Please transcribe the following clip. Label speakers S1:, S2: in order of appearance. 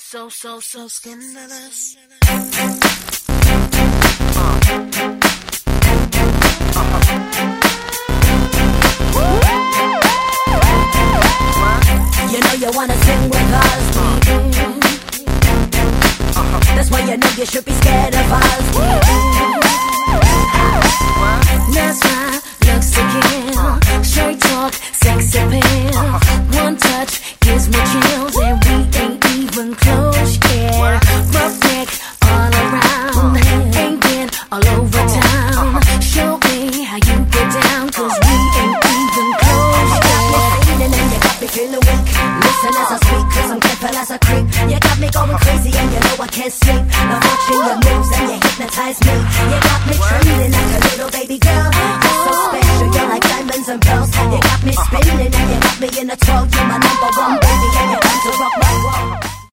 S1: So scandalous.
S2: You know you wanna sing with us. That's why you know you should be scared of us. That's why looks to kill, straight talk, sex appeal. One touch gives me chills, and we ain't even close yet. Rough neck all around, ain't been all over town. Show me how you get down, 'cause we ain't even close yet. And you got me feeling weak. Listen as I speak, 'cause I'm careful as a creep. You got me going crazy and you know I can't sleep. I'm watching your moves and you hypnotize me.